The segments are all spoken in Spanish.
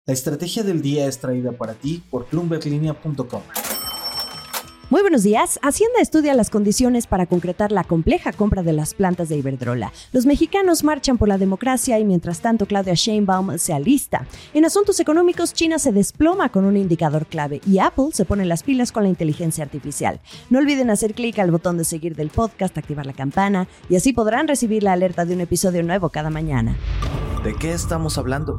La estrategia del día es traída para ti por bloomberglinea.com. Muy buenos días. Hacienda estudia las condiciones para concretar la compleja compra de las plantas de Iberdrola. Los mexicanos marchan por la democracia y mientras tanto Claudia Sheinbaum se alista. En asuntos económicos, China se desploma con un indicador clave y Apple se pone las pilas con la inteligencia artificial. No olviden hacer clic al botón de seguir del podcast, activar la campana y así podrán recibir la alerta de un episodio nuevo cada mañana. ¿De qué estamos hablando?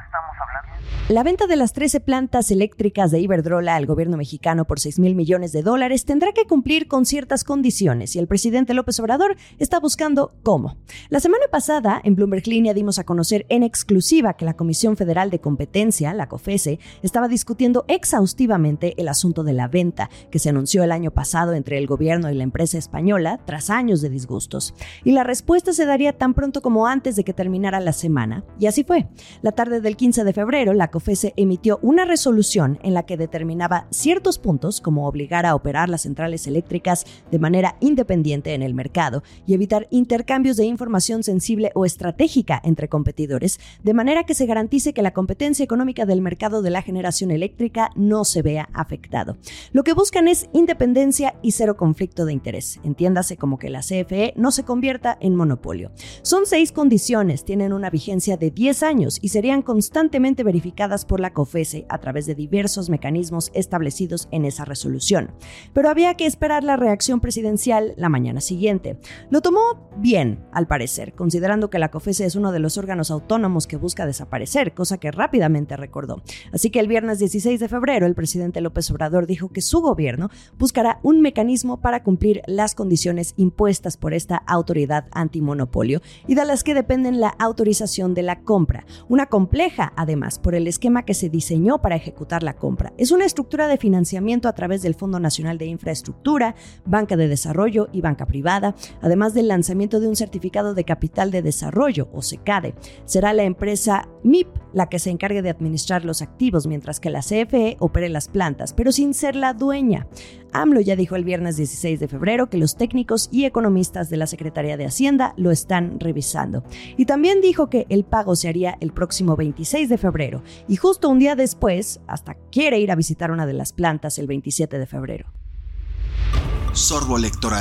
La venta de las 13 plantas eléctricas de Iberdrola al gobierno mexicano por $6,000 millones tendrá que cumplir con ciertas condiciones y el presidente López Obrador está buscando cómo. La semana pasada, en Bloomberg Línea dimos a conocer en exclusiva que la Comisión Federal de Competencia, la COFESE, estaba discutiendo exhaustivamente el asunto de la venta que se anunció el año pasado entre el gobierno y la empresa española tras años de disgustos. Y la respuesta se daría tan pronto como antes de que terminara la semana. Y así fue. La tarde del 15 de febrero, la COFESE emitió una resolución en la que determinaba ciertos puntos como obligar a operar las centrales eléctricas de manera independiente en el mercado y evitar intercambios de información sensible o estratégica entre competidores, de manera que se garantice que la competencia económica del mercado de la generación eléctrica no se vea afectado. Lo que buscan es independencia y cero conflicto de interés. Entiéndase como que la CFE no se convierta en monopolio. Son 6 condiciones, tienen una vigencia de 10 años y serían constantemente verificadas por la COFESE a través de diversos mecanismos establecidos en esa resolución. Pero había que esperar la reacción presidencial la mañana siguiente. Lo tomó bien, al parecer, considerando que la COFESE es uno de los órganos autónomos que busca desaparecer, cosa que rápidamente recordó. Así que el viernes 16 de febrero, el presidente López Obrador dijo que su gobierno buscará un mecanismo para cumplir las condiciones impuestas por esta autoridad antimonopolio y de las que dependen la autorización de la compra. Una compleja, además, por el esquema que se diseñó para ejecutar la compra. Es una estructura de financiamiento a través del Fondo Nacional de Infraestructura, Banca de Desarrollo y Banca Privada, además del lanzamiento de un certificado de capital de desarrollo, o CECADE. Será la empresa MIP la que se encargue de administrar los activos, mientras que la CFE opere las plantas, pero sin ser la dueña. AMLO ya dijo el viernes 16 de febrero que los técnicos y economistas de la Secretaría de Hacienda lo están revisando. Y también dijo que el pago se haría el próximo 26 de febrero y justo un día después, hasta quiere ir a visitar una de las plantas el 27 de febrero. Sorbo electoral.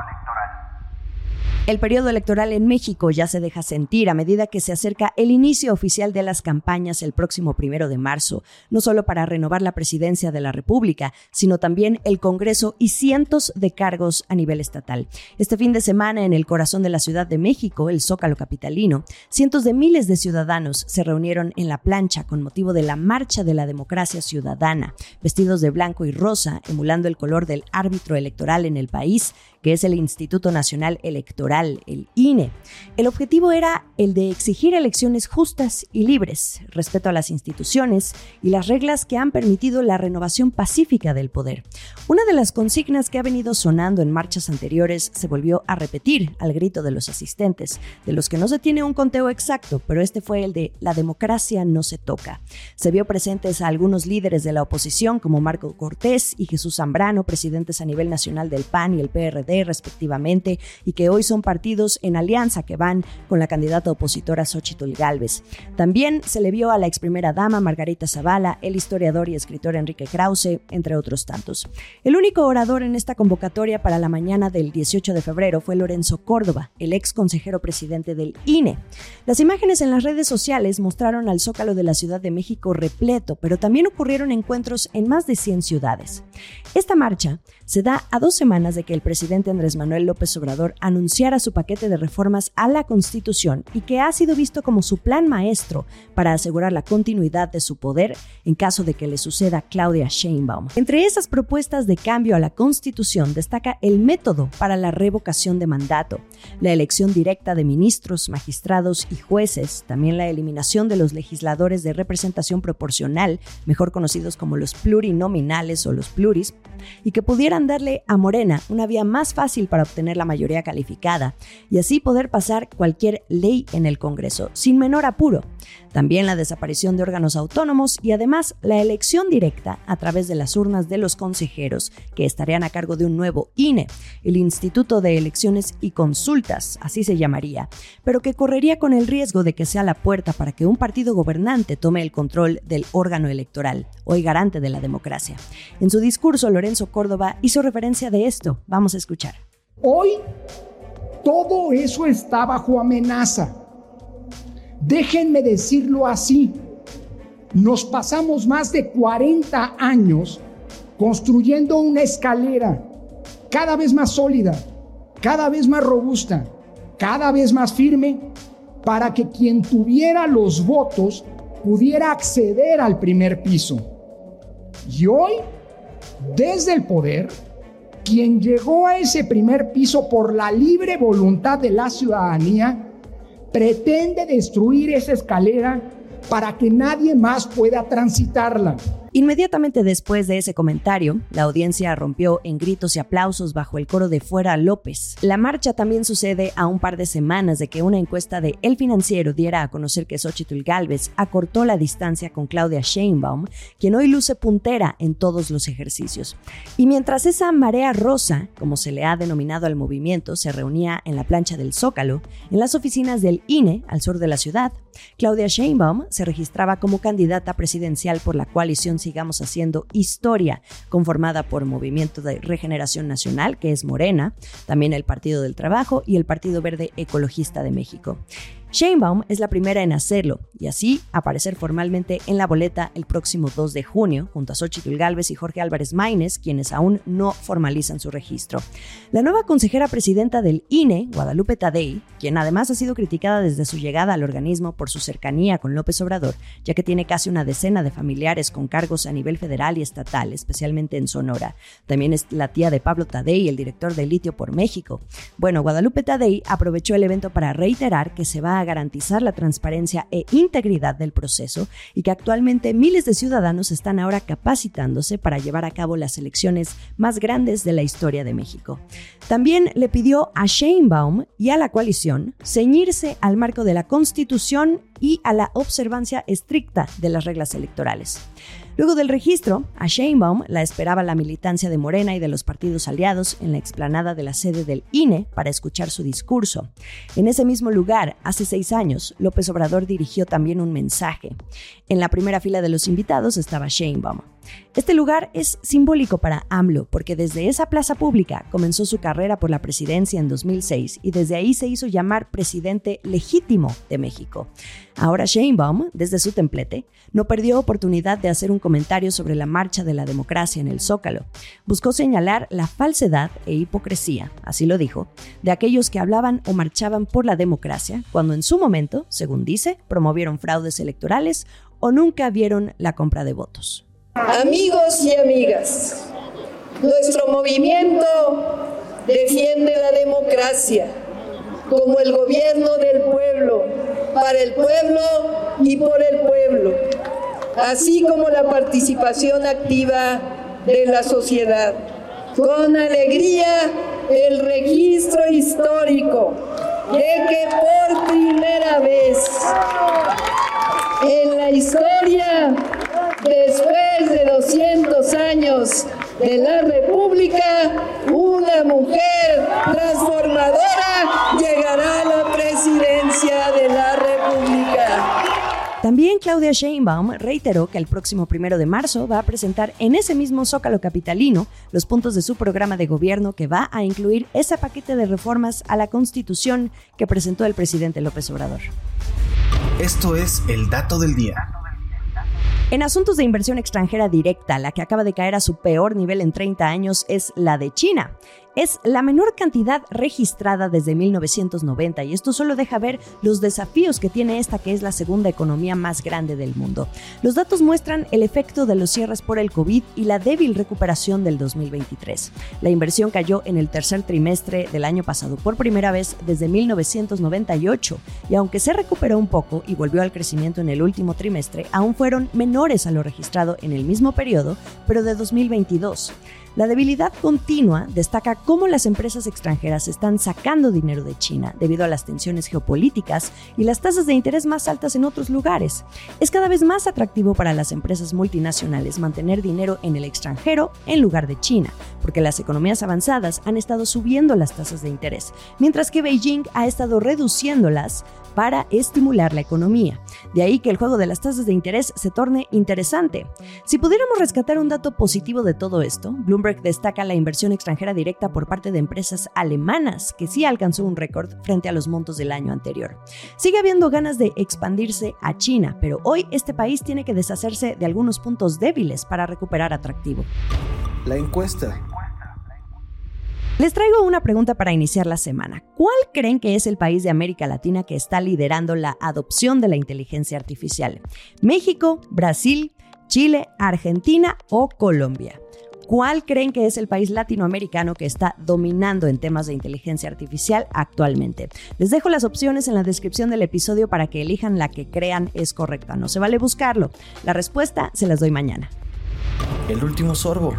El periodo electoral en México ya se deja sentir a medida que se acerca el inicio oficial de las campañas el próximo 1 de marzo, no solo para renovar la presidencia de la República, sino también el Congreso y cientos de cargos a nivel estatal. Este fin de semana, en el corazón de la Ciudad de México, el Zócalo capitalino, cientos de miles de ciudadanos se reunieron en la plancha con motivo de la Marcha de la Democracia Ciudadana, vestidos de blanco y rosa, emulando el color del árbitro electoral en el país, que es el Instituto Nacional Electoral, el INE. El objetivo era el de exigir elecciones justas y libres, respeto a las instituciones y las reglas que han permitido la renovación pacífica del poder. Una de las consignas que ha venido sonando en marchas anteriores se volvió a repetir al grito de los asistentes, de los que no se tiene un conteo exacto, pero este fue el de "la democracia no se toca". Se vio presentes a algunos líderes de la oposición como Marco Cortés y Jesús Zambrano, presidentes a nivel nacional del PAN y el PRD, respectivamente, y que hoy son partidos en alianza que van con la candidata opositora Xóchitl Gálvez. También se le vio a la ex primera dama Margarita Zavala, el historiador y escritor Enrique Krause, entre otros tantos. El único orador en esta convocatoria para la mañana del 18 de febrero fue Lorenzo Córdoba, el ex consejero presidente del INE. Las imágenes en las redes sociales mostraron al Zócalo de la Ciudad de México repleto, pero también ocurrieron encuentros en más de 100 ciudades. Esta marcha se da a 2 semanas de que el presidente Andrés Manuel López Obrador anunciara su paquete de reformas a la Constitución y que ha sido visto como su plan maestro para asegurar la continuidad de su poder en caso de que le suceda a Claudia Sheinbaum. Entre esas propuestas de cambio a la Constitución destaca el método para la revocación de mandato, la elección directa de ministros, magistrados y jueces, también la eliminación de los legisladores de representación proporcional, mejor conocidos como los plurinominales o los pluris, y que pudieran darle a Morena una vía más más fácil para obtener la mayoría calificada y así poder pasar cualquier ley en el Congreso sin menor apuro. También la desaparición de órganos autónomos y además la elección directa a través de las urnas de los consejeros que estarían a cargo de un nuevo INE, el Instituto de Elecciones y Consultas, así se llamaría, pero que correría con el riesgo de que sea la puerta para que un partido gobernante tome el control del órgano electoral, hoy garante de la democracia. En su discurso, Lorenzo Córdoba hizo referencia de esto. Vamos a escuchar. Hoy todo eso está bajo amenaza. Déjenme decirlo así. Nos pasamos más de 40 años construyendo una escalera cada vez más sólida, cada vez más robusta, cada vez más firme, para que quien tuviera los votos pudiera acceder al primer piso. Y hoy, desde el poder, quien llegó a ese primer piso por la libre voluntad de la ciudadanía, pretende destruir esa escalera para que nadie más pueda transitarla. Inmediatamente después de ese comentario, la audiencia rompió en gritos y aplausos bajo el coro de "Fuera López". La marcha también sucede a un par de semanas de que una encuesta de El Financiero diera a conocer que Xóchitl Gálvez acortó la distancia con Claudia Sheinbaum, quien hoy luce puntera en todos los ejercicios. Y mientras esa marea rosa, como se le ha denominado al movimiento, se reunía en la plancha del Zócalo, en las oficinas del INE al sur de la ciudad, Claudia Sheinbaum se registraba como candidata presidencial por la coalición Sigamos Haciendo Historia, conformada por Movimiento de Regeneración Nacional, que es Morena, también el Partido del Trabajo y el Partido Verde Ecologista de México. Sheinbaum es la primera en hacerlo y así aparecer formalmente en la boleta el próximo 2 de junio, junto a Xóchitl Gálvez y Jorge Álvarez Maínez, quienes aún no formalizan su registro. La nueva consejera presidenta del INE, Guadalupe Tadei, quien además ha sido criticada desde su llegada al organismo por su cercanía con López Obrador, ya que tiene casi una decena de familiares con cargos a nivel federal y estatal, especialmente en Sonora. También es la tía de Pablo Tadei, el director de Litio por México. Bueno, Guadalupe Tadei aprovechó el evento para reiterar que se va a garantizar la transparencia e integridad del proceso y que actualmente miles de ciudadanos están ahora capacitándose para llevar a cabo las elecciones más grandes de la historia de México. También le pidió a Sheinbaum y a la coalición ceñirse al marco de la Constitución y a la observancia estricta de las reglas electorales. Luego del registro, a Sheinbaum la esperaba la militancia de Morena y de los partidos aliados en la explanada de la sede del INE para escuchar su discurso. En ese mismo lugar, hace 6 años, López Obrador dirigió también un mensaje. En la primera fila de los invitados estaba Sheinbaum. Este lugar es simbólico para AMLO porque desde esa plaza pública comenzó su carrera por la presidencia en 2006 y desde ahí se hizo llamar presidente legítimo de México. Ahora Sheinbaum, desde su templete, no perdió oportunidad de hacer un comentario sobre la marcha de la democracia en el Zócalo. Buscó señalar la falsedad e hipocresía, así lo dijo, de aquellos que hablaban o marchaban por la democracia cuando en su momento, según dice, promovieron fraudes electorales o nunca vieron la compra de votos. Amigos y amigas, nuestro movimiento defiende la democracia como el gobierno del pueblo, para el pueblo y por el pueblo, así como la participación activa de la sociedad. Con alegría, el registro histórico de que por primera vez en la historia, después de 200 años de la República, una mujer transformadora llegará a la presidencia de la República. También Claudia Sheinbaum reiteró que el próximo 1 de marzo va a presentar en ese mismo Zócalo capitalino los puntos de su programa de gobierno que va a incluir ese paquete de reformas a la Constitución que presentó el presidente López Obrador. Esto es el dato del día. En asuntos de inversión extranjera directa, la que acaba de caer a su peor nivel en 30 años es la de China. Es la menor cantidad registrada desde 1990 y esto solo deja ver los desafíos que tiene esta que es la segunda economía más grande del mundo. Los datos muestran el efecto de los cierres por el COVID y la débil recuperación del 2023. La inversión cayó en el tercer trimestre del año pasado por primera vez desde 1998 y aunque se recuperó un poco y volvió al crecimiento en el último trimestre, aún fueron menores a lo registrado en el mismo periodo, pero de 2022. La debilidad continua destaca cómo las empresas extranjeras están sacando dinero de China debido a las tensiones geopolíticas y las tasas de interés más altas en otros lugares. Es cada vez más atractivo para las empresas multinacionales mantener dinero en el extranjero en lugar de China, porque las economías avanzadas han estado subiendo las tasas de interés, mientras que Beijing ha estado reduciéndolas para estimular la economía. De ahí que el juego de las tasas de interés se torne interesante. Si pudiéramos rescatar un dato positivo de todo esto, Bloomberg destaca la inversión extranjera directa por parte de empresas alemanas, que sí alcanzó un récord frente a los montos del año anterior. Sigue habiendo ganas de expandirse a China, pero hoy este país tiene que deshacerse de algunos puntos débiles para recuperar atractivo. La encuesta. Les traigo una pregunta para iniciar la semana. ¿Cuál creen que es el país de América Latina que está liderando la adopción de la inteligencia artificial? ¿México, Brasil, Chile, Argentina o Colombia? ¿Cuál creen que es el país latinoamericano que está dominando en temas de inteligencia artificial actualmente? Les dejo las opciones en la descripción del episodio para que elijan la que crean es correcta. No se vale buscarlo. La respuesta se las doy mañana. El último sorbo.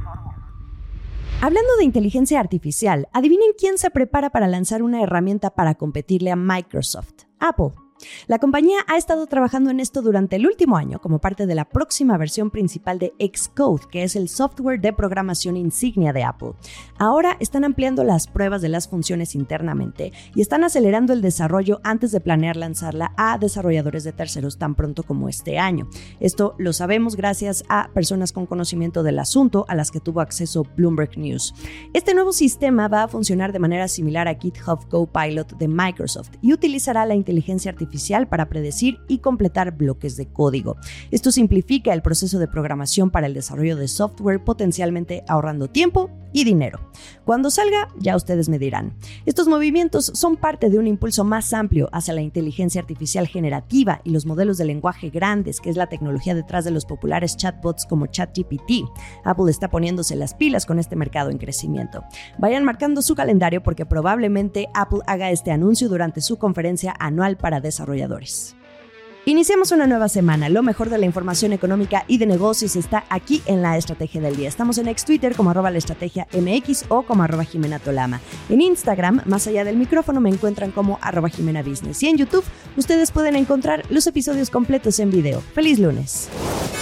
Hablando de inteligencia artificial, adivinen quién se prepara para lanzar una herramienta para competirle a Microsoft. Apple. La compañía ha estado trabajando en esto durante el último año como parte de la próxima versión principal de Xcode, que es el software de programación insignia de Apple. Ahora están ampliando las pruebas de las funciones internamente y están acelerando el desarrollo antes de planear lanzarla a desarrolladores de terceros tan pronto como este año. Esto lo sabemos gracias a personas con conocimiento del asunto a las que tuvo acceso Bloomberg News. Este nuevo sistema va a funcionar de manera similar a GitHub Copilot de Microsoft y utilizará la inteligencia artificial para predecir y completar bloques de código. Esto simplifica el proceso de programación para el desarrollo de software, potencialmente ahorrando tiempo y dinero. Cuando salga, ya ustedes me dirán. Estos movimientos son parte de un impulso más amplio hacia la inteligencia artificial generativa y los modelos de lenguaje grandes, que es la tecnología detrás de los populares chatbots como ChatGPT. Apple está poniéndose las pilas con este mercado en crecimiento. Vayan marcando su calendario porque probablemente Apple haga este anuncio durante su conferencia anual para desarrolladores. Iniciamos una nueva semana. Lo mejor de la información económica y de negocios está aquí en La Estrategia del Día. Estamos en Twitter como @laestrategiamx o como @JimenaTolama. En Instagram, más allá del micrófono, me encuentran como @JimenaBusiness. Y en YouTube, ustedes pueden encontrar los episodios completos en video. ¡Feliz lunes!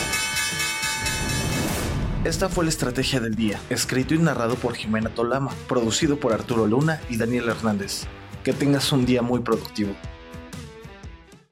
Esta fue La Estrategia del Día, escrito y narrado por Jimena Tolama, producido por Arturo Luna y Daniel Hernández. Que tengas un día muy productivo.